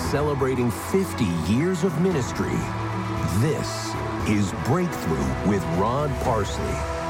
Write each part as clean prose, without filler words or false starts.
celebrating 50 years of ministry. This is Breakthrough with Rod Parsley.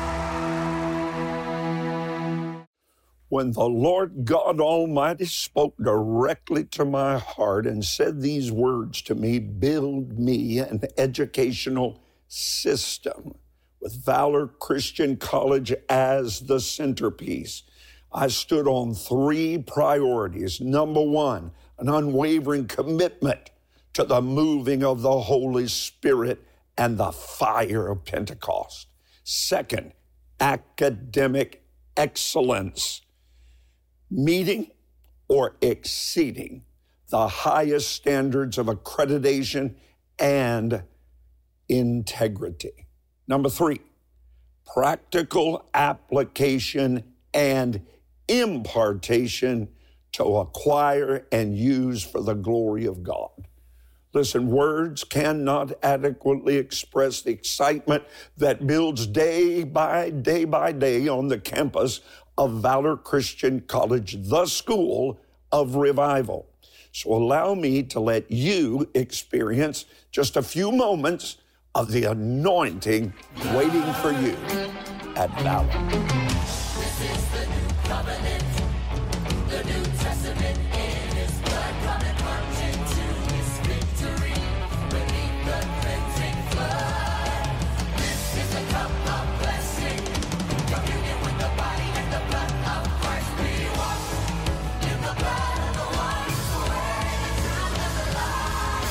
When the Lord God Almighty spoke directly to my heart and said these words to me, build me an educational system with Valor Christian College as the centerpiece, I stood on three priorities. Number one, an unwavering commitment to the moving of the Holy Spirit and the fire of Pentecost. Second, academic excellence, meeting or exceeding the highest standards of accreditation and integrity. Number three, practical application and impartation to acquire and use for the glory of God. Listen, words cannot adequately express the excitement that builds day by day on the campus of Valor Christian College, the school of revival. So allow me to let you experience just a few moments of the anointing waiting for you at Valor. This is the new covenant, the New Testament in His blood, coming marching to His victory beneath the cleansing flood. This is the cup of blessing, communion with the body and the blood of Christ. We walk in the blood of the one who reigns the truth and the life.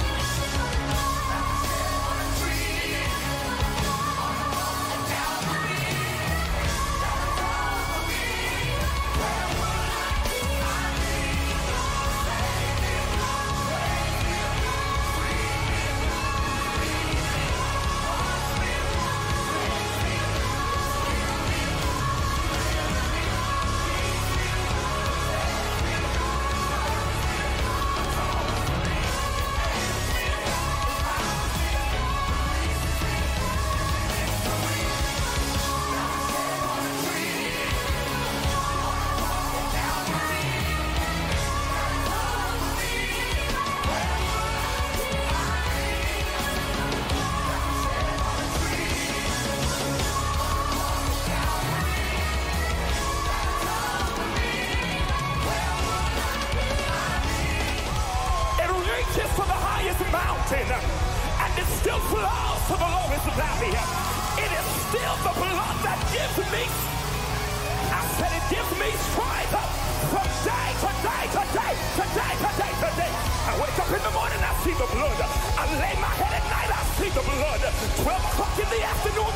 And it still flows to the lowest valley. It is still the blood that gives me. I said it gives me strength from day to day to day to day to day to day. I wake up in the morning, I see the blood. I lay my head at night, I see the blood. 12 o'clock in the afternoon,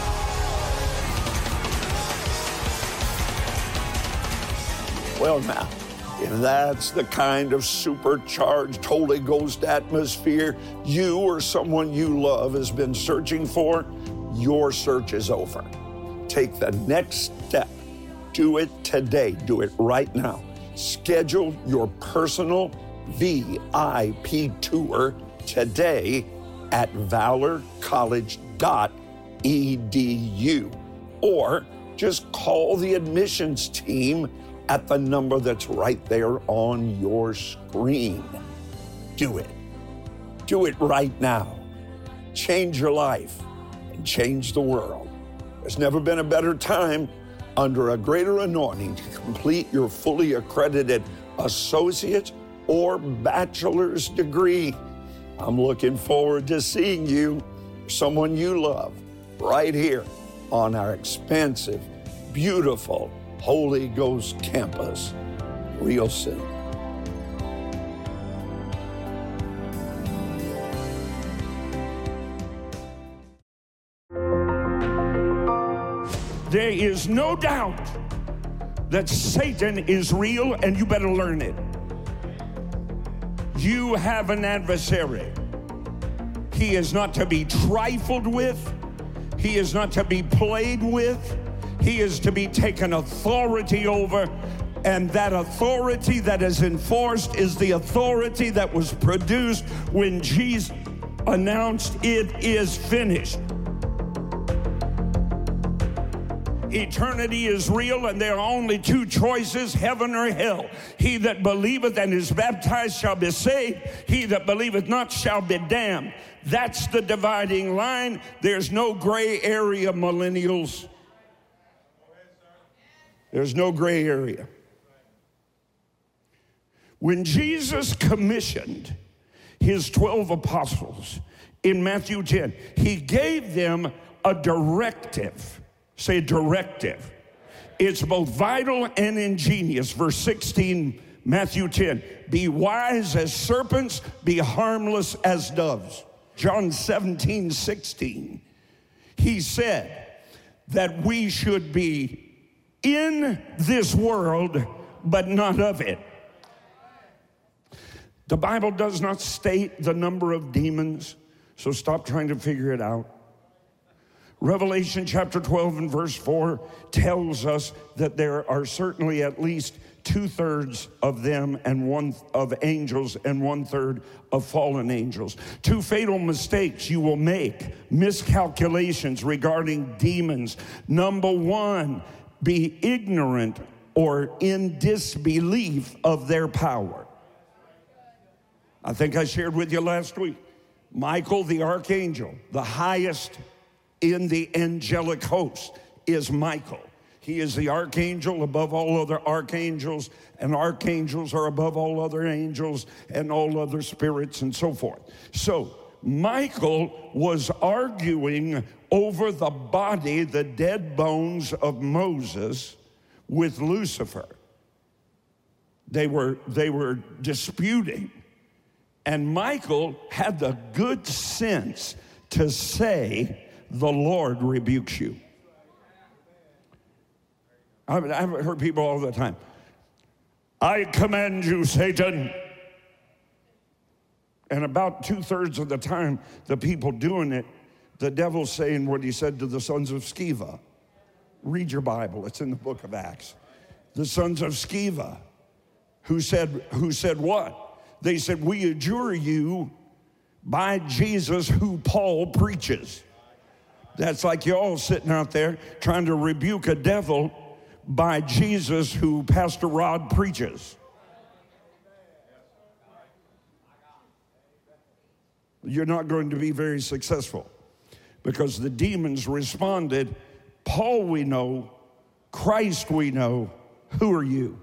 Well, now, if that's the kind of supercharged Holy Ghost atmosphere you or someone you love has been searching for, your search is over. Take the next step. Do it today. Do it right now. Schedule your personal VIP tour today at valorcollege.edu, or just call the admissions team at the number that's right there on your screen. Do it. Do it right now. Change your life and change the world. There's never been a better time under a greater anointing to complete your fully accredited associate or bachelor's degree. I'm looking forward to seeing you, someone you love, right here on our expansive, beautiful Holy Ghost campus real soon. there is no doubt that Satan is real, and you better learn it. You have an adversary. He is not to be trifled with. He is not to be played with. He is to be taken authority over, and that authority that is enforced is the authority that was produced when Jesus announced, "It is finished." Eternity is real, and there are only two choices, heaven or hell. He that believeth and is baptized shall be saved. He that believeth not shall be damned. That's the dividing line. There's no gray area, millennials. There's no gray area. When Jesus commissioned his 12 apostles in Matthew 10, he gave them a directive. Say directive. It's both vital and ingenious. Verse 16, Matthew 10. Be wise as serpents, be harmless as doves. John 17, 16. He said that we should be in this world, but not of it. The Bible does not state the number of demons, so stop trying to figure it out. Revelation chapter 12 and verse 4 tells us that there are certainly at least 2/3 of them and one of angels and 1/3 of fallen angels. Two fatal mistakes you will make, miscalculations regarding demons. Number one, be ignorant or in disbelief of their power. I think I shared with you last week. Michael the archangel, the highest in the angelic host is Michael. He is the archangel above all other archangels, and archangels are above all other angels and all other spirits and so forth. So Michael was arguing over the body, the dead bones of Moses, with Lucifer. They were disputing. And Michael had the good sense to say, the Lord rebukes you. I've heard people all the time, I command you, Satan. And about 2/3 of the time, the people doing it, the devil's saying what he said to the sons of Sceva. Read your Bible, it's in the book of Acts. The sons of Sceva, who said what? They said, we adjure you by Jesus who Paul preaches. That's like you all sitting out there trying to rebuke a devil by Jesus who Pastor Rod preaches. You're not going to be very successful because the demons responded, Paul we know, Christ we know, who are you?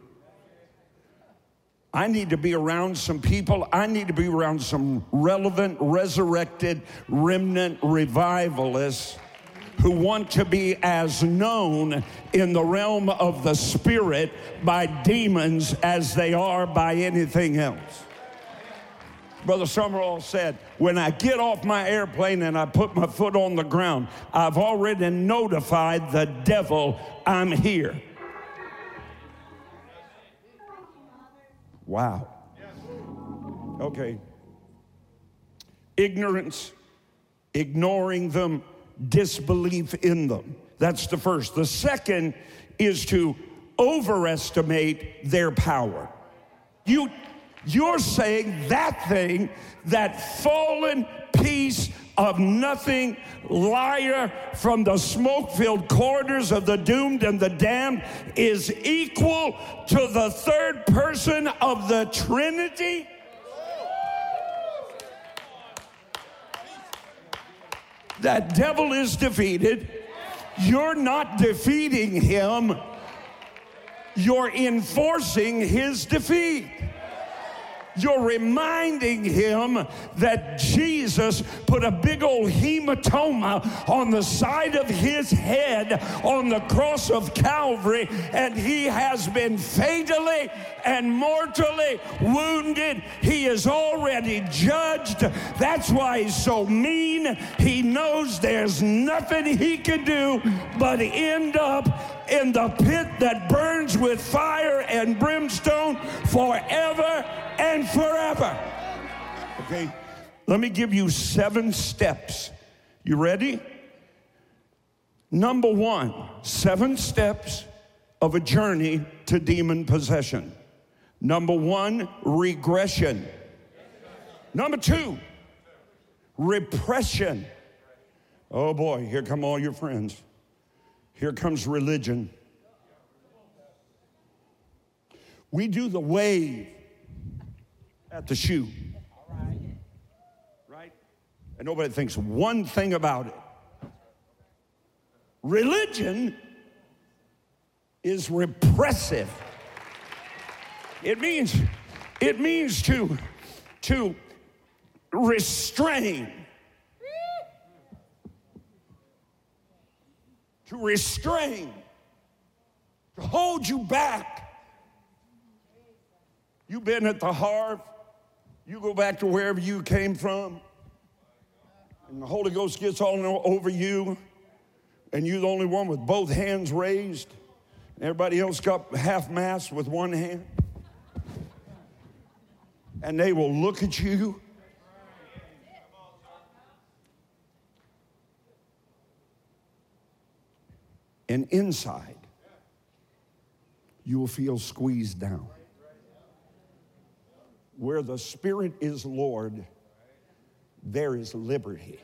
I need to be around some people. I need to be around some relevant, resurrected, remnant revivalists who want to be as known in the realm of the spirit by demons as they are by anything else. Brother Summerall said, when I get off my airplane and I put my foot on the ground, I've already notified the devil I'm here. Wow. Okay. Ignorance, ignoring them, disbelief in them. That's the first. The second is to overestimate their power. You're saying that thing, that fallen piece of nothing liar from the smoke-filled corridors of the doomed and the damned is equal to the third person of the Trinity? That devil is defeated. You're not defeating him. You're enforcing his defeat. You're reminding him that Jesus put a big old hematoma on the side of his head on the cross of Calvary, and he has been fatally and mortally wounded. He is already judged. That's why he's so mean. He knows there's nothing he can do but end up in the pit that burns with fire and brimstone forever and forever. Okay, let me give you 7 steps. You ready? Number 1, 7 steps of a journey to demon possession. Number 1, regression. Number 2, repression. Oh boy, here come all your friends. Here comes religion. We do the wave at the shoe. Right? And nobody thinks one thing about it. Religion is repressive. It means to restrain. To restrain. To hold you back. You've been at the Harv. You go back to wherever you came from. And the Holy Ghost gets all over you. And you're the only one with both hands raised. Everybody else got half-mast with one hand. And they will look at you. And inside, you will feel squeezed down. Where the Spirit is Lord, there is liberty.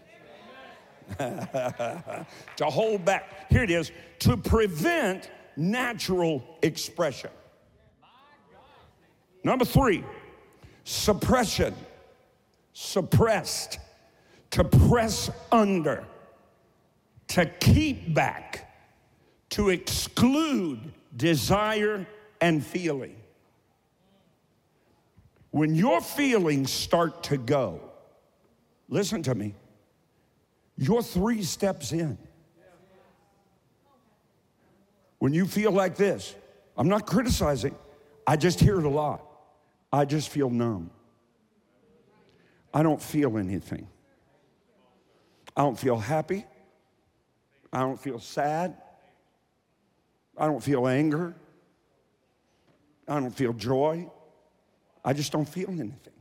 To hold back. Here it is. To prevent natural expression. Number 3, suppression. Suppressed. To press under. To keep back. To exclude desire and feeling. When your feelings start to go, listen to me, you're 3 steps in. When you feel like this, I'm not criticizing, I just hear it a lot. I just feel numb. I don't feel anything. I don't feel happy. I don't feel sad. I don't feel anger. I don't feel joy. I just don't feel anything.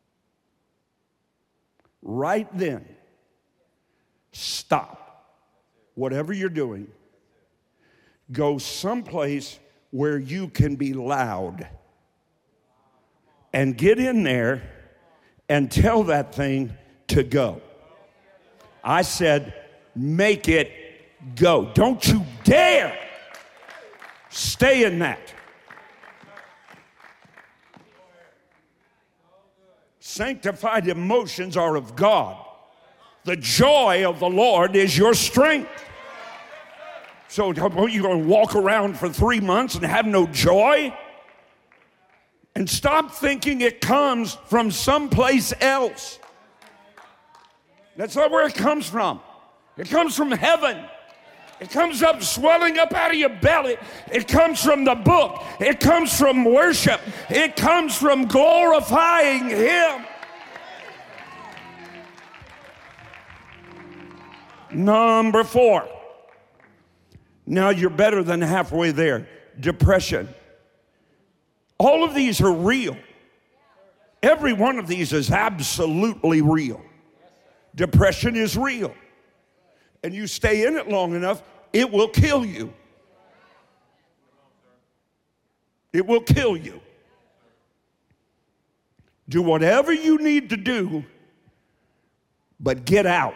Right then, stop whatever you're doing. Go someplace where you can be loud. And get in there and tell that thing to go. I said, make it go. Don't you dare stay in that. Sanctified emotions are of God. The joy of the Lord is your strength. So are you going to walk around for 3 months and have no joy? And stop thinking it comes from someplace else. That's not where it comes from. It comes from heaven. It comes up, swelling up out of your belly. It comes from the book. It comes from worship. It comes from glorifying Him. Number 4. Now you're better than halfway there. Depression. All of these are real. Every one of these is absolutely real. Depression is real. And you stay in it long enough, it will kill you. It will kill you. Do whatever you need to do, but get out.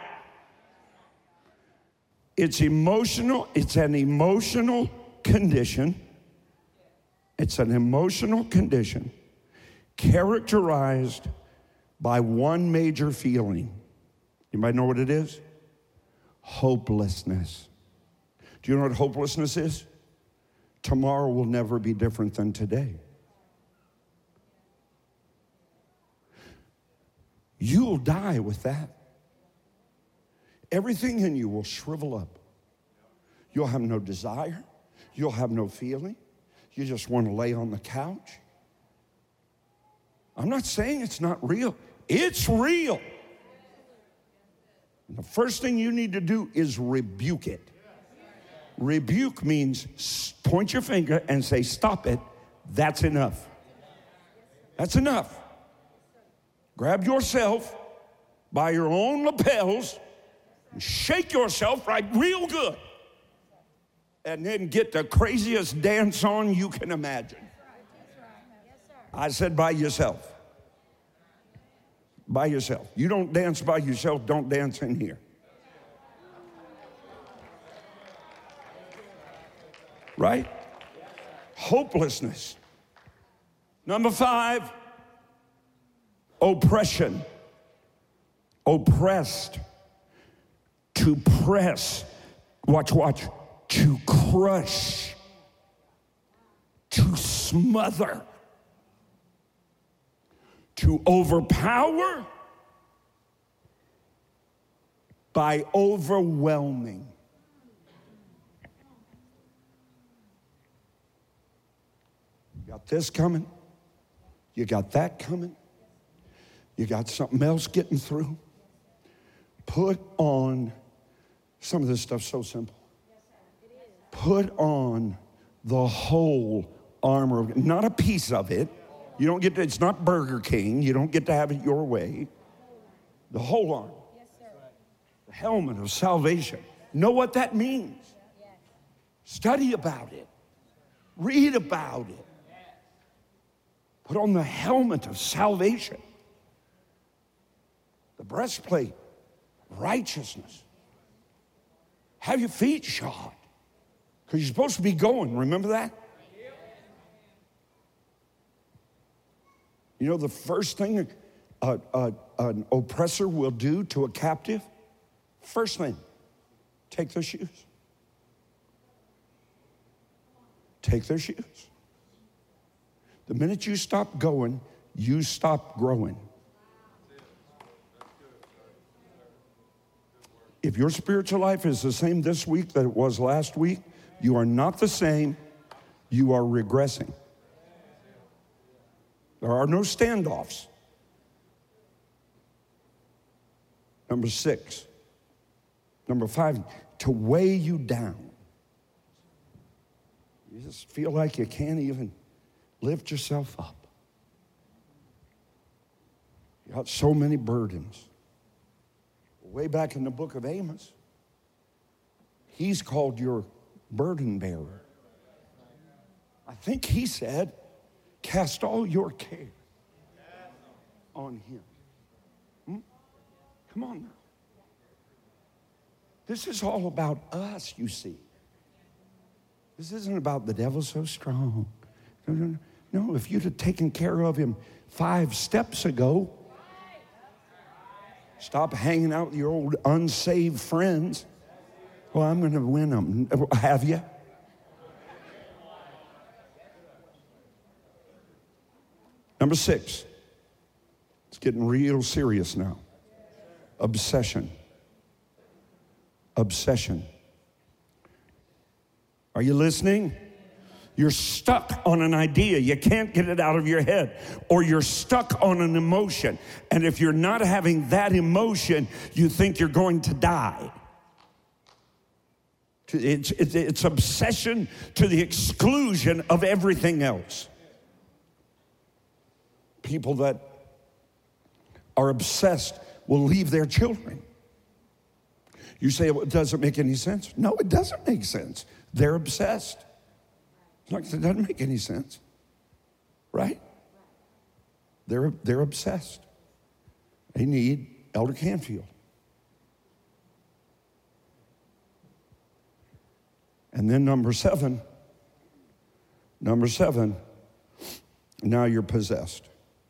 It's emotional. It's an emotional condition. It's an emotional condition characterized by one major feeling. You might know what it is? Hopelessness. Do you know what hopelessness is? Tomorrow will never be different than today. You'll die with that. Everything in you will shrivel up. You'll have no desire. You'll have no feeling. You just want to lay on the couch. I'm not saying it's not real. It's real. And the first thing you need to do is rebuke it. Rebuke means point your finger and say, stop it. That's enough. That's enough. Grab yourself by your own lapels and shake yourself right real good. And then get the craziest dance on you can imagine. I said by yourself. By yourself. You don't dance by yourself, don't dance in here. right? Hopelessness. Number 5, oppression. Oppressed. To press. Watch. To crush. To smother. To overpower. By overwhelming. You got this coming. You got that coming. You got something else getting through. Put on, some of this stuff's so simple. Put on the whole armor of God, not a piece of it. You don't get to, it's not Burger King. You don't get to have it your way. The whole armor. The helmet of salvation. Know what that means. Study about it. Read about it. Put on the helmet of salvation. The breastplate, righteousness. Have your feet shod. Because you're supposed to be going. Remember that? You know the first thing an oppressor will do to a captive? First thing, take their shoes. Take their shoes. The minute you stop going, you stop growing. If your spiritual life is the same this week that it was last week, you are not the same, you are regressing. There are no standoffs. Number 6. Number 5, to weigh you down. You just feel like you can't even lift yourself up. You got so many burdens. Way back in the book of Amos, he's called your burden bearer. I think he said, cast all your care on him. Come on now. This is all about us, you see. This isn't about the devil's so strong. No, if you'd have taken care of him 5 steps ago, stop hanging out with your old unsaved friends. Well, I'm going to win them. Have you? Number 6. It's getting real serious now. Obsession. Obsession. Are you listening? You're stuck on an idea. You can't get it out of your head. Or you're stuck on an emotion. And if you're not having that emotion, you think you're going to die. It's obsession to the exclusion of everything else. People that are obsessed will leave their children. You say, well, it doesn't make any sense. No, it doesn't make sense. They're obsessed. It doesn't make any sense, right? They're obsessed. They need Elder Canfield. And then number 7, now you're possessed.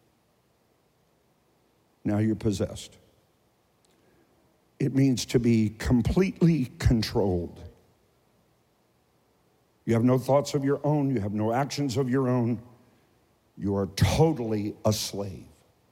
Now you're possessed. It means to be completely controlled. You have no thoughts of your own. You have no actions of your own. You are totally a slave.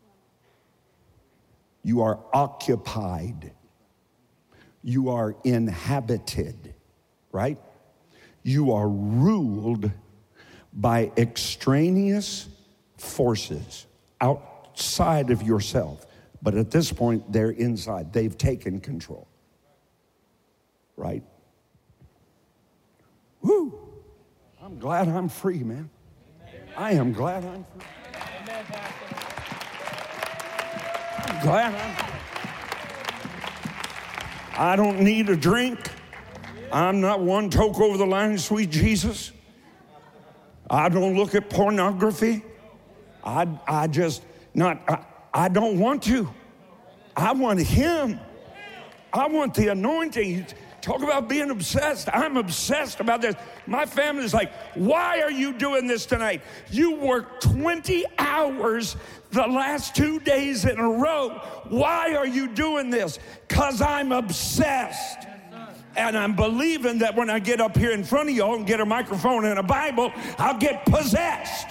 You are occupied. You are inhabited, right? You are ruled by extraneous forces outside of yourself. But at this point, they're inside. They've taken control. Right? Woo! I'm glad I'm free, man. I am glad I'm free. I'm glad I'm free. I don't need a drink. I'm not one toke over the line, sweet Jesus. I don't look at pornography. I don't want to. I want him. I want the anointing. Talk about being obsessed. I'm obsessed about this. My family's like, why are you doing this tonight? You worked 20 hours the last 2 days in a row. Why are you doing this? Because I'm obsessed. And I'm believing that when I get up here in front of y'all and get a microphone and a Bible, I'll get possessed.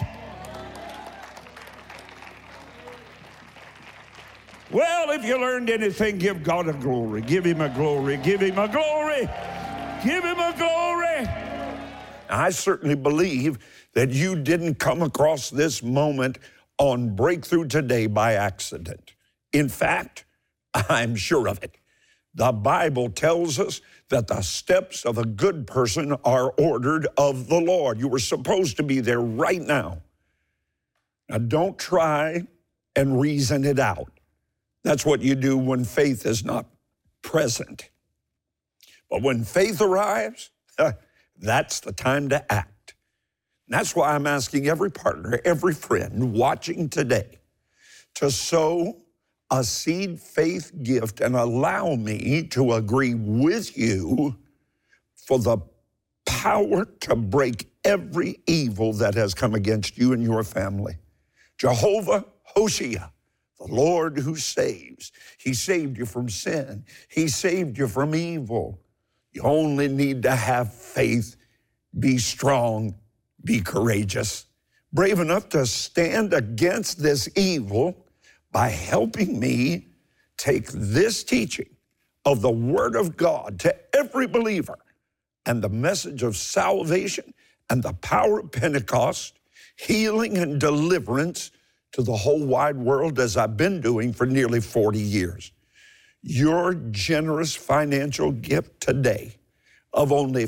Well, if you learned anything, give God a glory. Give him a glory. Give him a glory. Give him a glory. I certainly believe that you didn't come across this moment on Breakthrough Today by accident. In fact, I'm sure of it. The Bible tells us that the steps of a good person are ordered of the Lord. You were supposed to be there right now. Now, don't try and reason it out. That's what you do when faith is not present. But when faith arrives, that's the time to act. And that's why I'm asking every partner, every friend watching today to sow a seed faith gift and allow me to agree with you for the power to break every evil that has come against you and your family. Jehovah Hoshea, the Lord who saves. He saved you from sin. He saved you from evil. You only need to have faith, be strong, be courageous, brave enough to stand against this evil by helping me take this teaching of the Word of God to every believer and the message of salvation and the power of Pentecost, healing and deliverance to the whole wide world as I've been doing for nearly 40 years. Your generous financial gift today of only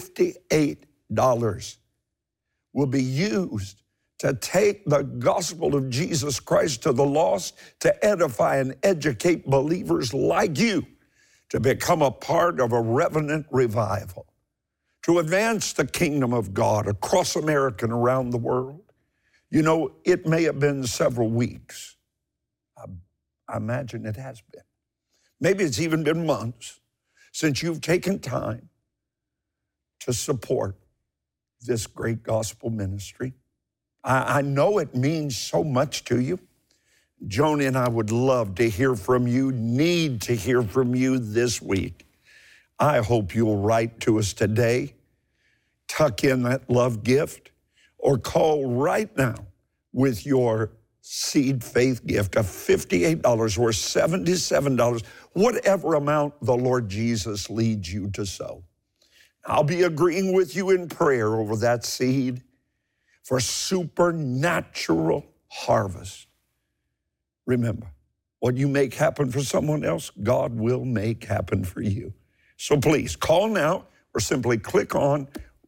$58 will be used to take the gospel of Jesus Christ to the lost, to edify and educate believers like you to become a part of a revenant revival, to advance the kingdom of God across America and around the world. You know, it may have been several weeks. I imagine it has been. Maybe it's even been months since you've taken time to support this great gospel ministry. I know it means so much to you. Joni and I would love to hear from you, need to hear from you this week. I hope you'll write to us today, tuck in that love gift, or call right now with your seed faith gift of $58 or $77, whatever amount the Lord Jesus leads you to sow. I'll be agreeing with you in prayer over that seed for supernatural harvest. Remember, what you make happen for someone else, God will make happen for you. So please call now or simply click on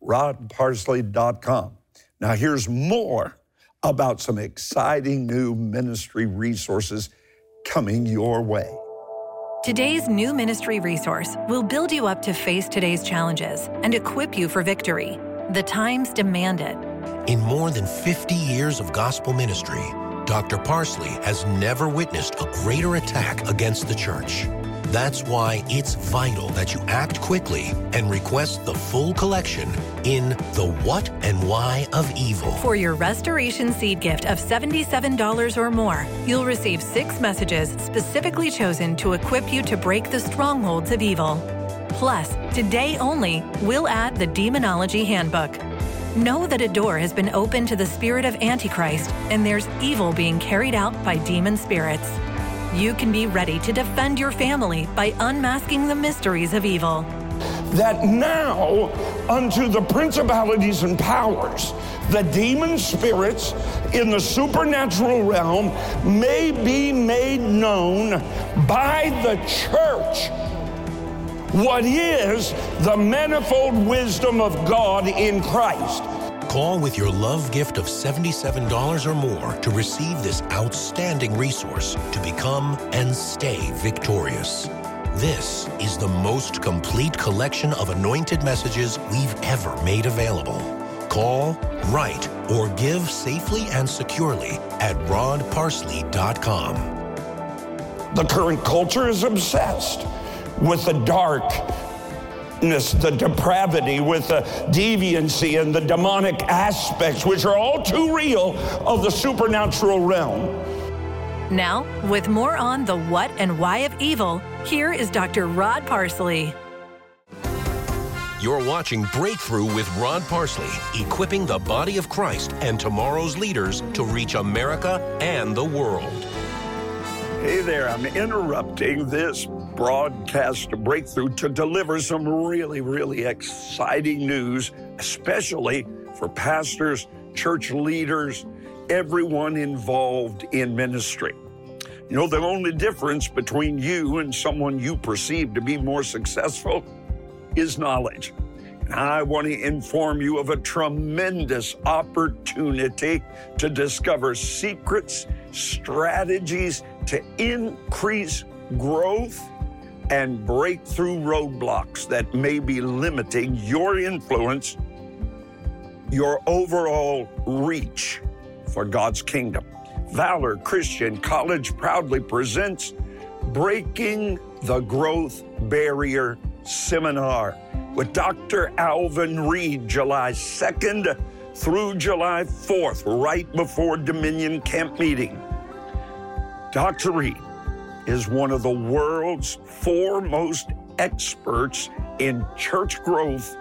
rodparsley.com. Now here's more about some exciting new ministry resources coming your way. Today's new ministry resource will build you up to face today's challenges and equip you for victory. The times demand it. In more than 50 years of gospel ministry, Dr. Parsley has never witnessed a greater attack against the church. That's why it's vital that you act quickly and request the full collection in The What and Why of Evil. For your restoration seed gift of $77 or more, you'll receive 6 messages specifically chosen to equip you to break the strongholds of evil. Plus, today only, we'll add the Demonology Handbook. Know that a door has been opened to the spirit of Antichrist, and there's evil being carried out by demon spirits. You can be ready to defend your family by unmasking the mysteries of evil. That now unto the principalities and powers, the demon spirits in the supernatural realm may be made known by the church what is the manifold wisdom of God in Christ. Call with your love gift of $77 or more to receive this outstanding resource to become and stay victorious. This is the most complete collection of anointed messages we've ever made available. Call, write, or give safely and securely at rodparsley.com. The current culture is obsessed with the dark darkness, the depravity, with the deviancy and the demonic aspects, which are all too real, of the supernatural realm. Now, with more on the what and why of evil, here is Dr. Rod Parsley. You're watching Breakthrough with Rod Parsley, equipping the body of Christ and tomorrow's leaders to reach America and the world. Hey there, I'm interrupting this broadcast of Breakthrough to deliver some really exciting news, especially for pastors, church leaders, everyone involved in ministry. You know, the only difference between you and someone you perceive to be more successful is knowledge. And I want to inform you of a tremendous opportunity to discover secrets, strategies to increase growth and break through roadblocks that may be limiting your influence, your overall reach for God's kingdom. Valor Christian College proudly presents Breaking the Growth Barrier Seminar with Dr. Alvin Reed, July 2nd through July 4th, right before Dominion Camp Meeting. Dr. Reed is one of the world's foremost experts in church growth,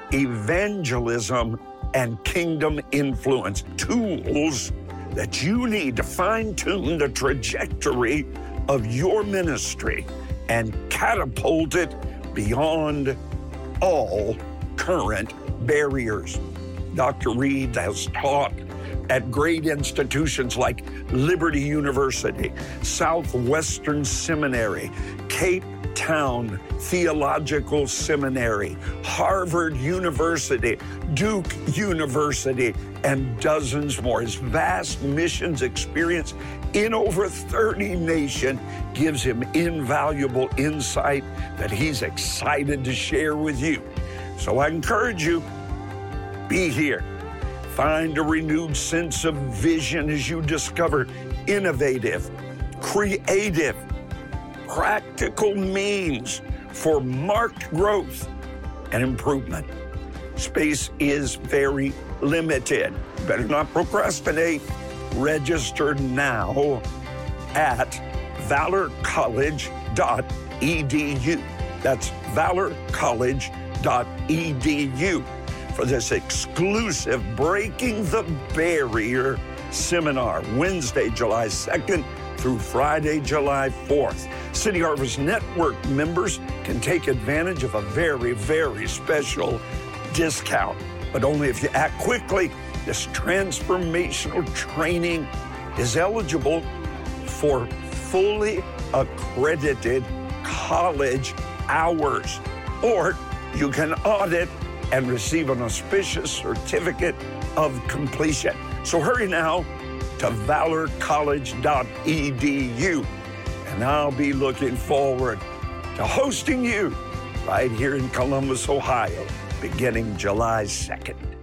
evangelism, and kingdom influence, tools that you need to fine-tune the trajectory of your ministry and catapult it beyond all current barriers. Dr. Reed has taught at great institutions like Liberty University, Southwestern Seminary, Cape Town Theological Seminary, Harvard University, Duke University, and dozens more. His vast missions experience in over 30 nations gives him invaluable insight that he's excited to share with you. So I encourage you, be here. Find a renewed sense of vision as you discover innovative, creative, practical means for marked growth and improvement. Space is very limited. Better not procrastinate. Register now at valorcollege.edu. That's valorcollege.edu for this exclusive Breaking the Barrier seminar, Wednesday, July 2nd through Friday, July 4th. City Harvest Network members can take advantage of a very special discount, but only if you act quickly. This transformational training is eligible for fully accredited college hours, or you can audit and receive an auspicious certificate of completion. So hurry now to valorcollege.edu, and I'll be looking forward to hosting you right here in Columbus, Ohio, beginning July 2nd.